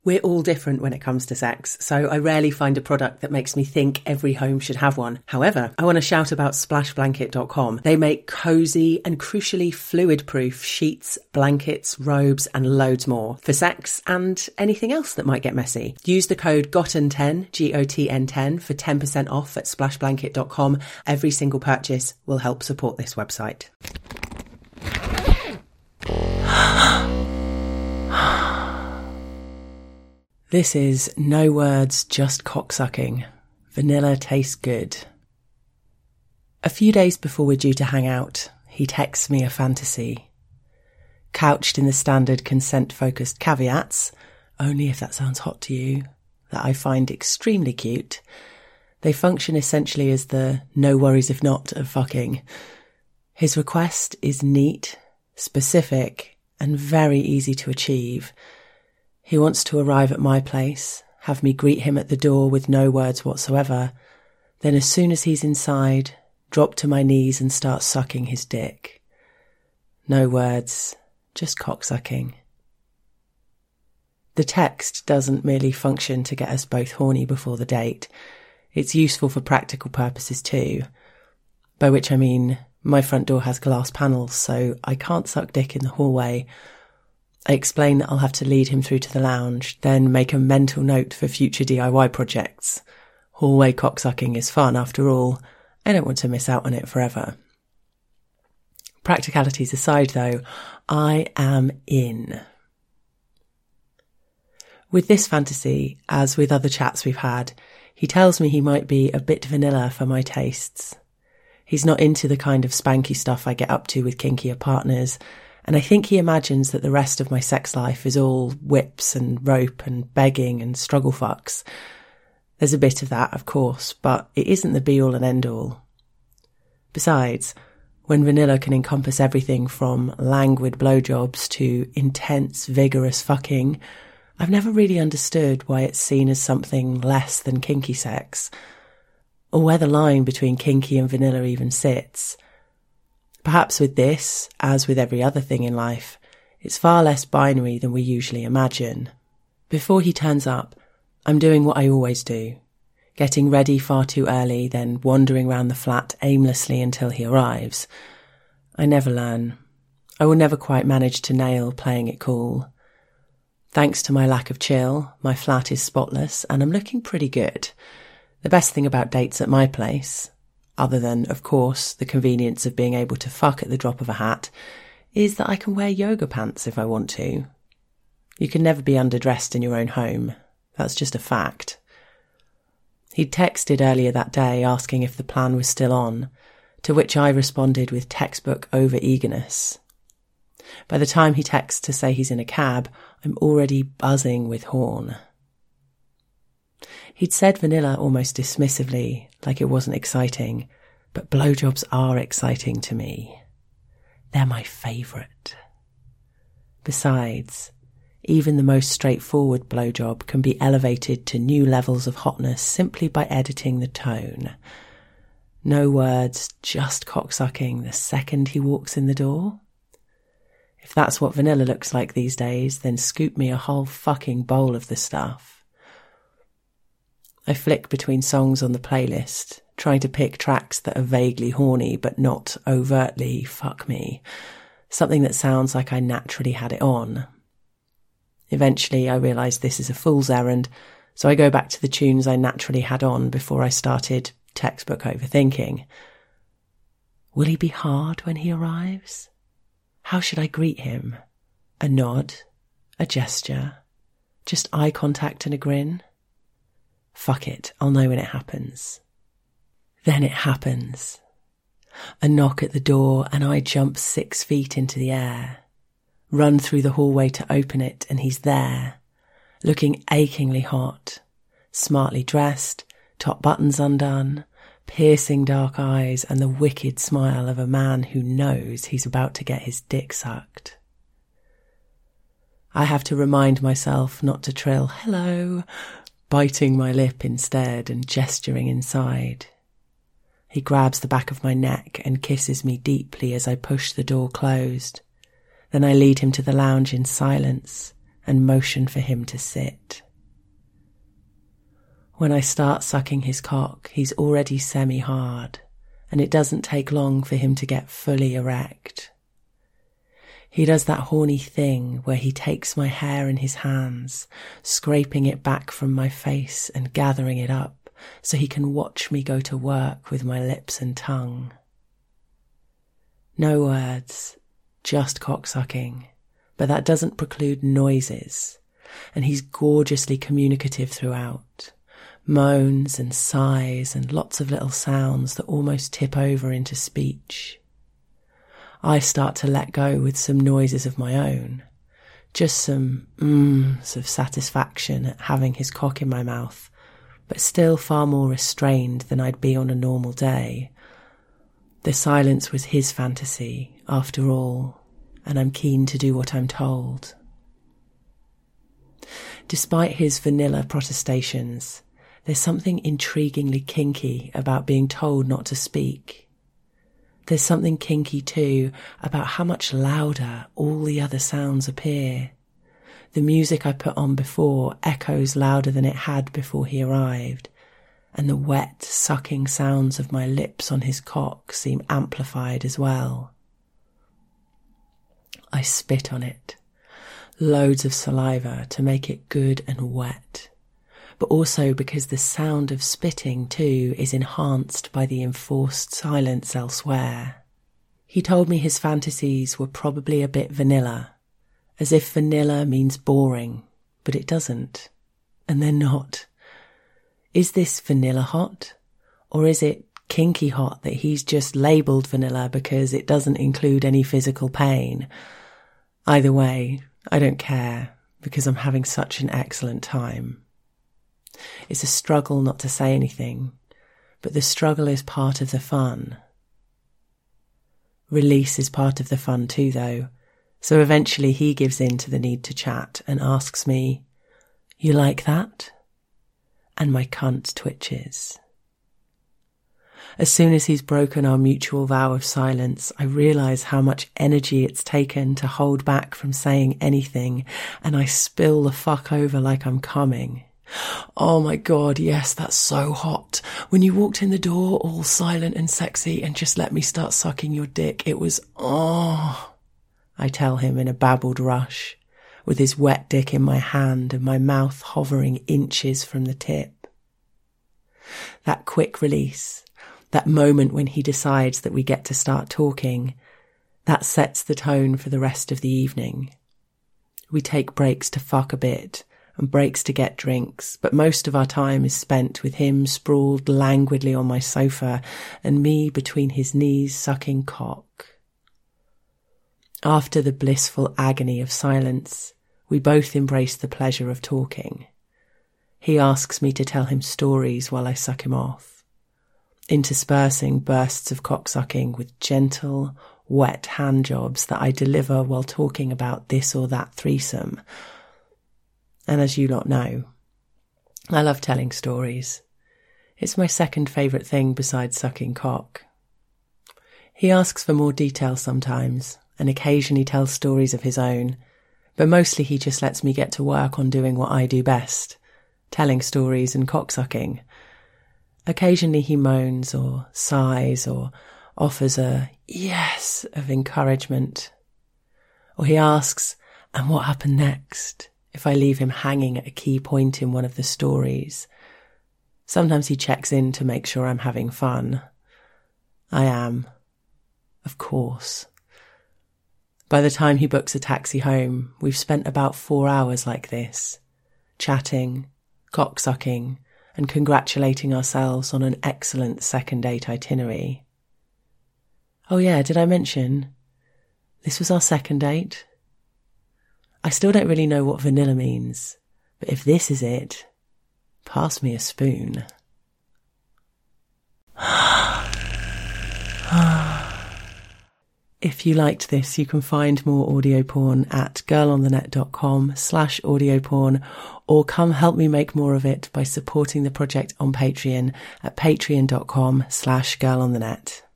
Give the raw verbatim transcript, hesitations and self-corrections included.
We're all different when it comes to sex, so I rarely find a product that makes me think every home should have one. However, I want to shout about splash blanket dot com. They make cosy and crucially fluid-proof sheets, blankets, robes and loads more for sex and anything else that might get messy. Use the code G O T N ten, G O T N ten, for ten percent off at splash blanket dot com. Every single purchase will help support this website. This is No Words, Just Cocksucking. Vanilla tastes good. A few days before we're due to hang out, he texts me a fantasy. Couched in the standard consent-focused caveats, only if that sounds hot to you, that I find extremely cute, they function essentially as the no worries if not of fucking. His request is neat, specific, and very easy to achieve. He wants to arrive at my place, have me greet him at the door with no words whatsoever, then as soon as he's inside, drop to my knees and start sucking his dick. No words, just cocksucking. The text doesn't merely function to get us both horny before the date. It's useful for practical purposes too, by which I mean my front door has glass panels, so I can't suck dick in the hallway. I explain that I'll have to lead him through to the lounge, then make a mental note for future D I Y projects. Hallway cocksucking is fun after all. I don't want to miss out on it forever. Practicalities aside though, I am in. With this fantasy, as with other chats we've had, he tells me he might be a bit vanilla for my tastes. He's not into the kind of spanky stuff I get up to with kinkier partners, and I think he imagines that the rest of my sex life is all whips and rope and begging and struggle fucks. There's a bit of that, of course, but it isn't the be-all and end-all. Besides, when vanilla can encompass everything from languid blowjobs to intense, vigorous fucking, I've never really understood why it's seen as something less than kinky sex, or where the line between kinky and vanilla even sits. Perhaps with this, as with every other thing in life, it's far less binary than we usually imagine. Before he turns up, I'm doing what I always do, getting ready far too early, then wandering round the flat aimlessly until he arrives. I never learn. I will never quite manage to nail playing it cool. Thanks to my lack of chill, my flat is spotless and I'm looking pretty good. The best thing about dates at my place, other than, of course, the convenience of being able to fuck at the drop of a hat, is that I can wear yoga pants if I want to. You can never be underdressed in your own home. That's just a fact. He'd texted earlier that day asking if the plan was still on, to which I responded with textbook over-eagerness. By the time he texts to say he's in a cab, I'm already buzzing with horn. He'd said vanilla almost dismissively, like it wasn't exciting, but blowjobs are exciting to me. They're my favourite. Besides, even the most straightforward blowjob can be elevated to new levels of hotness simply by editing the tone. No words, just cocksucking the second he walks in the door. If that's what vanilla looks like these days, then scoop me a whole fucking bowl of the stuff. I flick between songs on the playlist, trying to pick tracks that are vaguely horny but not overtly fuck me, something that sounds like I naturally had it on. Eventually I realise this is a fool's errand, so I go back to the tunes I naturally had on before I started textbook overthinking. Will he be hard when he arrives? How should I greet him? A nod? A gesture? Just eye contact and a grin? Fuck it, I'll know when it happens. Then it happens. A knock at the door and I jump six feet into the air. Run through the hallway to open it and he's there, looking achingly hot, smartly dressed, top buttons undone, piercing dark eyes and the wicked smile of a man who knows he's about to get his dick sucked. I have to remind myself not to trill hello, biting my lip instead and gesturing inside. He grabs the back of my neck and kisses me deeply as I push the door closed. Then I lead him to the lounge in silence, and motion for him to sit. When I start sucking his cock, he's already semi-hard, and it doesn't take long for him to get fully erect. He does that horny thing where he takes my hair in his hands, scraping it back from my face and gathering it up so he can watch me go to work with my lips and tongue. No words, just cocksucking, but that doesn't preclude noises, and he's gorgeously communicative throughout. Moans and sighs and lots of little sounds that almost tip over into speech. I start to let go with some noises of my own, just some mms of satisfaction at having his cock in my mouth, but still far more restrained than I'd be on a normal day. The silence was his fantasy, after all, and I'm keen to do what I'm told. Despite his vanilla protestations, there's something intriguingly kinky about being told not to speak. There's something kinky too about how much louder all the other sounds appear. The music I put on before echoes louder than it had before he arrived, and the wet, sucking sounds of my lips on his cock seem amplified as well. I spit on it, loads of saliva to make it good and wet, but also because the sound of spitting too is enhanced by the enforced silence elsewhere. He told me his fantasies were probably a bit vanilla, as if vanilla means boring, but it doesn't, and they're not. Is this vanilla hot, or is it kinky hot that he's just labelled vanilla because it doesn't include any physical pain? Either way, I don't care, because I'm having such an excellent time. It's a struggle not to say anything, but the struggle is part of the fun. Release is part of the fun too, though, so eventually he gives in to the need to chat and asks me, "You like that?" And my cunt twitches. As soon as he's broken our mutual vow of silence, I realise how much energy it's taken to hold back from saying anything, and I spill the fuck over like I'm coming. Oh my God, yes, that's so hot. When you walked in the door all silent and sexy and just let me start sucking your dick, it was, oh, I tell him in a babbled rush, with his wet dick in my hand and my mouth hovering inches from the tip. That quick release, that moment when he decides that we get to start talking, that sets the tone for the rest of the evening. We take breaks to fuck a bit and breaks to get drinks, but most of our time is spent with him sprawled languidly on my sofa and me between his knees sucking cock. After the blissful agony of silence, we both embrace the pleasure of talking. He asks me to tell him stories while I suck him off, interspersing bursts of cocksucking with gentle, wet hand jobs that I deliver while talking about this or that threesome. And as you lot know, I love telling stories. It's my second favourite thing besides sucking cock. He asks for more detail sometimes, and occasionally tells stories of his own, but mostly he just lets me get to work on doing what I do best, telling stories and cocksucking. Occasionally he moans or sighs or offers a yes of encouragement. Or he asks, and what happened next? If I leave him hanging at a key point in one of the stories. Sometimes he checks in to make sure I'm having fun. I am. Of course. By the time he books a taxi home, we've spent about four hours like this, chatting, cocksucking, and congratulating ourselves on an excellent second date itinerary. Oh yeah, did I mention? This was our second date. I still don't really know what vanilla means, but if this is it, pass me a spoon. If you liked this, you can find more audio porn at girlonthenet.com slash audio porn, or come help me make more of it by supporting the project on Patreon at patreon.com slash girlonthenet.